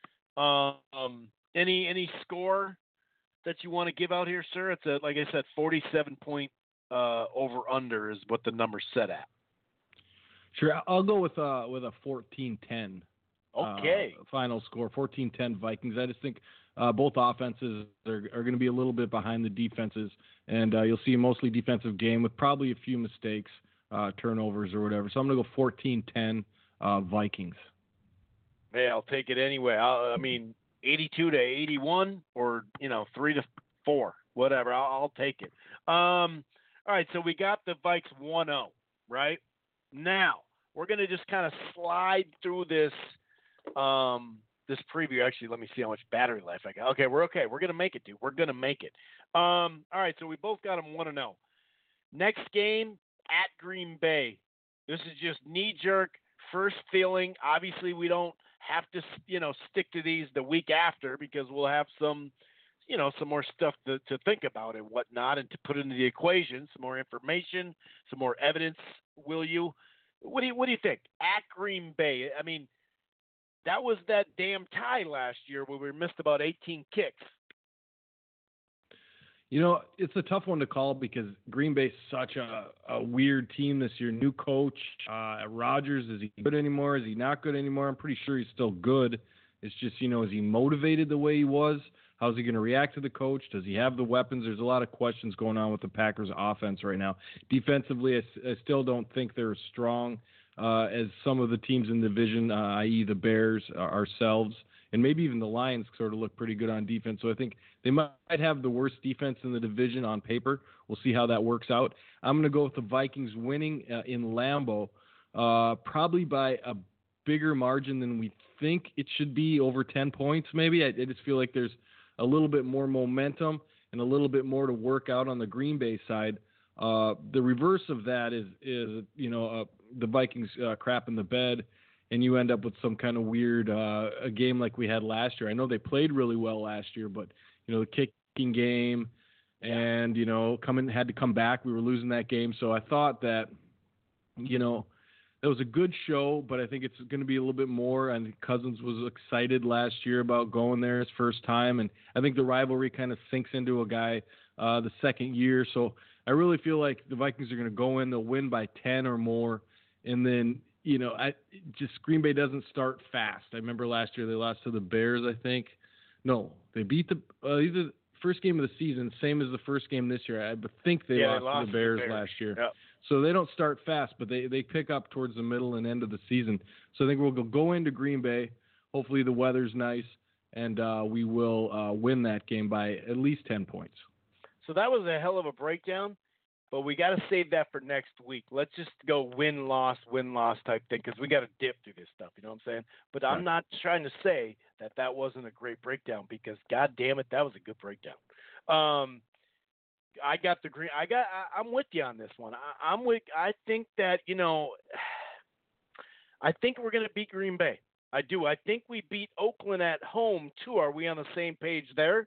Any score that you want to give out here, sir? It's like I said, 47-point over/under is what the number's set at. Sure, I'll go with a 14-10. Okay. Final score, 14-10 Vikings. I just think both offenses are going to be a little bit behind the defenses, and you'll see a mostly defensive game with probably a few mistakes, turnovers or whatever. So I'm going to go 14-10 Vikings. Hey, I'll take it anyway. I mean, 82 to 81, or 3 to 4, whatever. I'll take it. All right, so we got the Vikes 1-0, right? Now we're going to just kind of slide through this preview. Actually, let me see how much battery life I got. Okay, we're okay. We're going to make it, dude. We're going to make it. All right, so we both got them 1-0. Next game at Green Bay. This is just knee-jerk first feeling. Obviously, we don't have to, stick to these the week after, because we'll have some more stuff to think about and whatnot, and to put into the equation, some more information, some more evidence. Will you? What do you think? At Green Bay, I mean, that was that damn tie last year where we missed about 18 kicks. It's a tough one to call because Green Bay's such a weird team this year. New coach, Rodgers, is he good anymore? Is he not good anymore? I'm pretty sure he's still good. It's just, is he motivated the way he was? How's he going to react to the coach? Does he have the weapons? There's a lot of questions going on with the Packers offense right now. Defensively, I still don't think they're as strong as some of the teams in the division, i.e. the Bears, ourselves, and maybe even the Lions sort of look pretty good on defense. So I think they might have the worst defense in the division on paper. We'll see how that works out. I'm going to go with the Vikings winning in Lambeau, probably by a bigger margin than we think it should be, over 10 points maybe. I just feel like there's a little bit more momentum and a little bit more to work out on the Green Bay side. The reverse of that is the Vikings crap in the bed, and you end up with some kind of weird a game like we had last year. I know they played really well last year, but the kicking game, and had to come back. We were losing that game, so I thought that that was a good show, but I think it's going to be a little bit more. And Cousins was excited last year about going there his first time, and I think the rivalry kind of sinks into a guy the second year. So I really feel like the Vikings are going to go in, they'll win by 10 or more, and then Green Bay doesn't start fast. I remember last year they lost to the Bears, I think. No, they beat either first game of the season, same as the first game this year. I think they lost to the Bears last year. Yep. So they don't start fast, but they pick up towards the middle and end of the season. So I think we'll go into Green Bay. Hopefully the weather's nice, and we will win that game by at least 10 points. So that was a hell of a breakdown, but we got to save that for next week. Let's just go win-loss type thing, because we got to dip through this stuff, you know what I'm saying? But I'm not trying to say that wasn't a great breakdown, because God damn it, that was a good breakdown. I got the green. I'm with you on this one. I think that I think we're going to beat Green Bay. I do. I think we beat Oakland at home too. Are we on the same page there?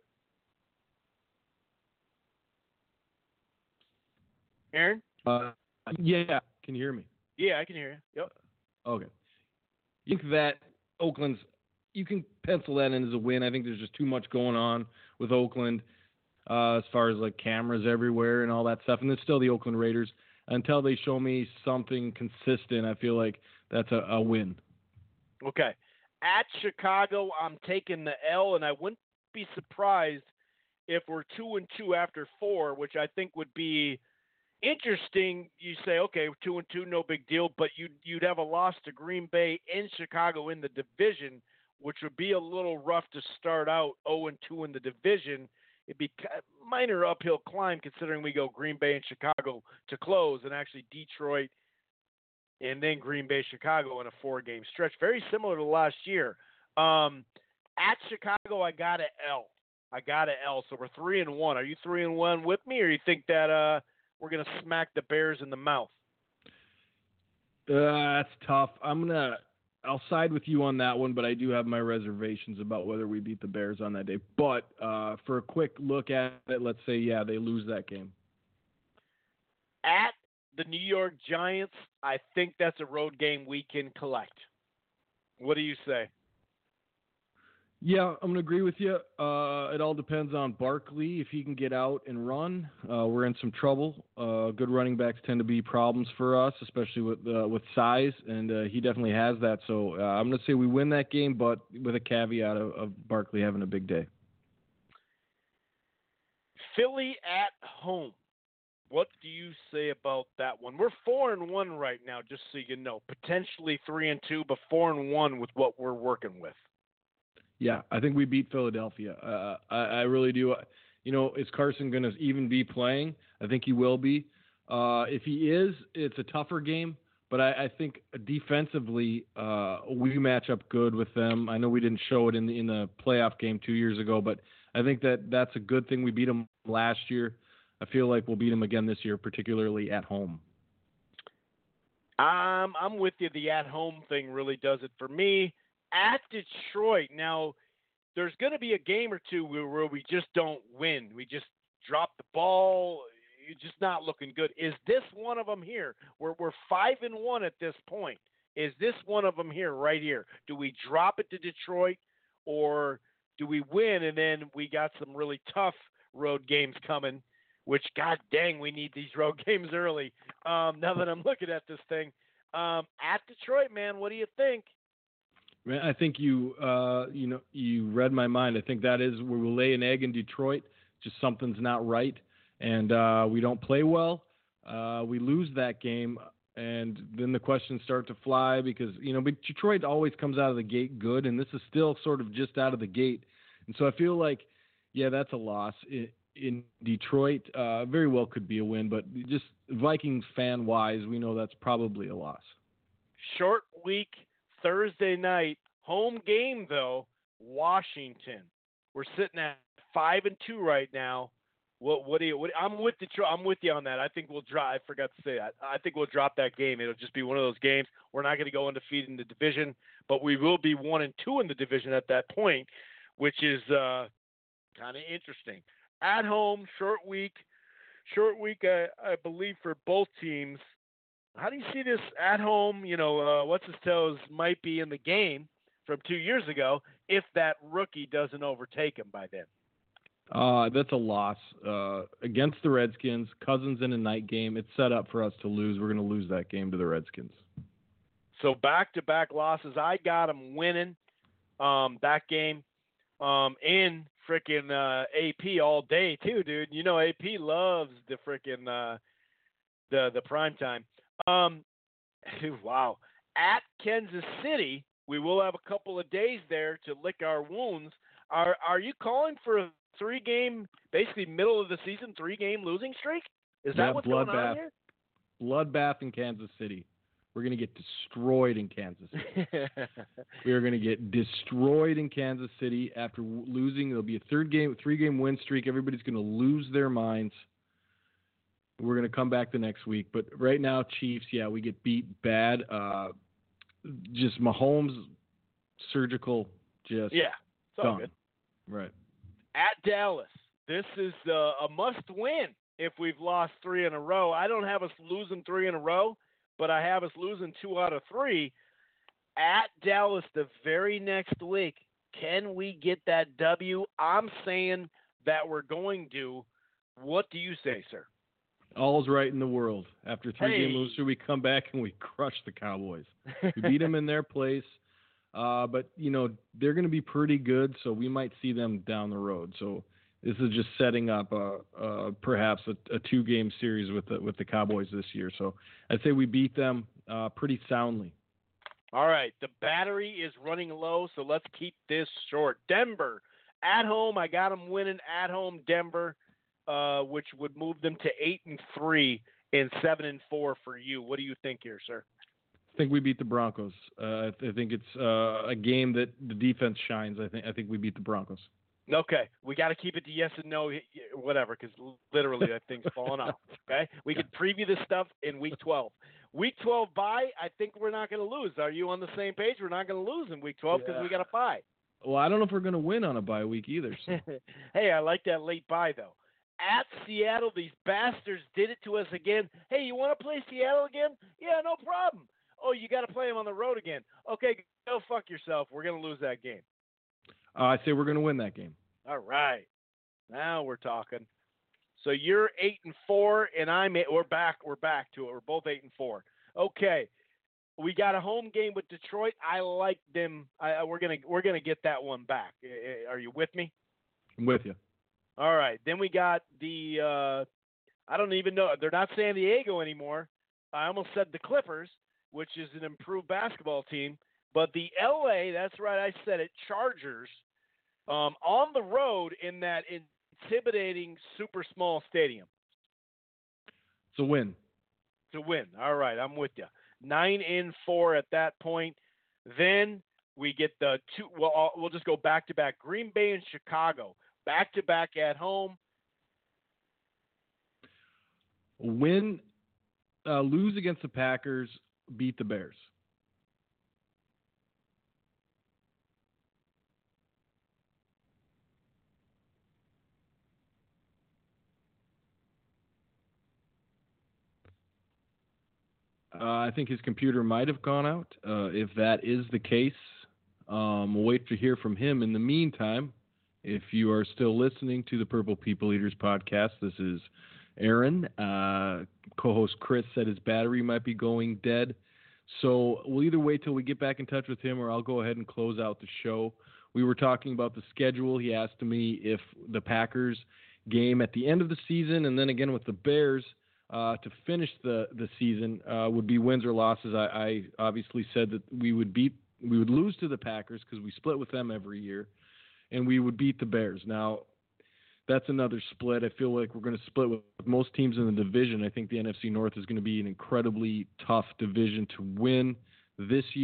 Aaron? Yeah. Can you hear me? Yeah, I can hear you. Yep. Okay. You think that Oakland's, you can pencil that in as a win. I think there's just too much going on with Oakland as far as like cameras everywhere and all that stuff. And it's still the Oakland Raiders. Until they show me something consistent, I feel like that's a win. Okay. At Chicago, I'm taking the L, and I wouldn't be surprised if we're 2-2 after 4, which I think would be interesting. You say, okay, 2-2, no big deal, but you'd have a loss to Green Bay in Chicago in the division, which would be a little rough to start out 0-2 in the division. It'd be a minor uphill climb considering we go Green Bay and Chicago to close, and actually Detroit and then Green Bay, Chicago in a 4-game stretch. Very similar to last year. At Chicago, I got an L. So we're 3-1. Are you 3-1 with me, or you think that we're going to smack the Bears in the mouth? That's tough. I'll side with you on that one, but I do have my reservations about whether we beat the Bears on that day. But for a quick look at it, let's say, yeah, they lose that game. At the New York Giants, I think that's a road game we can collect. What do you say? Yeah, I'm going to agree with you. It all depends on Barkley. If he can get out and run, we're in some trouble. Good running backs tend to be problems for us, especially with size, and he definitely has that. So I'm going to say we win that game, but with a caveat of Barkley having a big day. Philly at home. What do you say about that one? We're 4-1 right now, just so you know. Potentially 3-2, but 4-1 with what we're working with. Yeah, I think we beat Philadelphia. I really do. Is Carson going to even be playing? I think he will be. If he is, it's a tougher game. But I think defensively, we match up good with them. I know we didn't show it in the playoff game 2 years ago, but I think that's a good thing. We beat them last year. I feel like we'll beat them again this year, particularly at home. I'm with you. The at-home thing really does it for me. At Detroit, now, there's going to be a game or two where we just don't win. We just drop the ball. You're just not looking good. Is this one of them here? We're 5-1 at this point. Is this one of them here, right here? Do we drop it to Detroit, or do we win and then we got some really tough road games coming, which, god dang, we need these road games early. Now that I'm looking at this thing. At Detroit, man, what do you think? Man, I think you read my mind. I think that is where we'll lay an egg in Detroit. Just something's not right, and we don't play well. We lose that game, and then the questions start to fly because, but Detroit always comes out of the gate good, and this is still sort of just out of the gate. And so I feel like, yeah, that's a loss. In Detroit, very well could be a win, but just Vikings fan-wise, we know that's probably a loss. Short week. Thursday night, home game though, Washington. We're sitting at 5-2 right now. What do you? I'm with Detroit. I'm with you on that. I think we'll drop. I forgot to say that. I think we'll drop that game. It'll just be one of those games. We're not going to go undefeated in the division, but we will be 1-2 in the division at that point, which is kind of interesting. at home, short week, I believe, for both teams. How do you see this at home? What's his toes might be in the game from 2 years ago if that rookie doesn't overtake him by then. That's a loss against the Redskins. Cousins in a night game. It's set up for us to lose. We're going to lose that game to the Redskins. So back-to-back losses. I got them winning that game in frickin' AP all day too, dude. AP loves the frickin' the prime time. Wow. At Kansas City, we will have a couple of days there to lick our wounds. Are you calling for a 3-game, basically middle of the season, 3-game losing streak? Is that what's going on here? Bloodbath in Kansas City. We're going to get destroyed in Kansas City. We are going to get destroyed in Kansas City after losing. There'll be a 3-game win streak. Everybody's going to lose their minds. We're going to come back the next week. But right now, Chiefs, we get beat bad. Just Mahomes, surgical, just it's all done. good. Right. At Dallas, this is a must-win if we've lost 3 in a row. I don't have us losing 3 in a row, but I have us losing 2 out of 3. At Dallas the very next week, can we get that W? I'm saying that we're going to. What do you say, sir? All's right in the world. After 3-game losing, we come back and we crush the Cowboys. We beat them in their place. But, they're going to be pretty good, so we might see them down the road. So this is just setting up perhaps a 2-game series with the Cowboys this year. So I'd say we beat them pretty soundly. All right. The battery is running low, so let's keep this short. Denver, at home. I got them winning at home, Denver, which would move them to 8-3 and 7-4 for you. What do you think here, sir? I think we beat the Broncos. I think it's a game that the defense shines. I think we beat the Broncos. Okay, we got to keep it to yes and no, whatever, because literally that thing's falling off. Okay, we can preview this stuff in Week 12. Week 12 bye. I think we're not going to lose. Are you on the same page? We're not going to lose in Week 12 because we got a bye. Well, I don't know if we're going to win on a bye week either. So. Hey, I like that late bye though. At Seattle, these bastards did it to us again. Hey, you want to play Seattle again? Yeah, no problem. Oh, you got to play them on the road again. Okay, go fuck yourself. We're going to lose that game. I say we're going to win that game. All right. Now we're talking. So you're 8-4, and we're back to it. We're both 8-4. Okay. We got a home game with Detroit. I like them. We're gonna get that one back. Are you with me? I'm with you. All right. Then we got the I don't even know. They're not San Diego anymore. I almost said the Clippers, which is an improved basketball team. But the LA, that's right, I said it, Chargers, on the road in that intimidating super small stadium. It's a win. It's a win. All right, I'm with you. 9-4 at that point. Then we get the two. Well, we'll just go back to back. Green Bay and Chicago, back to back at home. Win, lose against the Packers, beat the Bears. I think his computer might have gone out. If that is the case, we'll wait to hear from him. In the meantime, if you are still listening to the Purple People Eaters podcast, this is Aaron. Co-host Chris said his battery might be going dead. So we'll either wait till we get back in touch with him or I'll go ahead and close out the show. We were talking about the schedule. He asked me if the Packers game at the end of the season and then again with the Bears to finish the season would be wins or losses. I obviously said that we would lose to the Packers because we split with them every year, and we would beat the Bears. Now, that's another split. I feel like we're going to split with most teams in the division. I think the NFC North is going to be an incredibly tough division to win this year.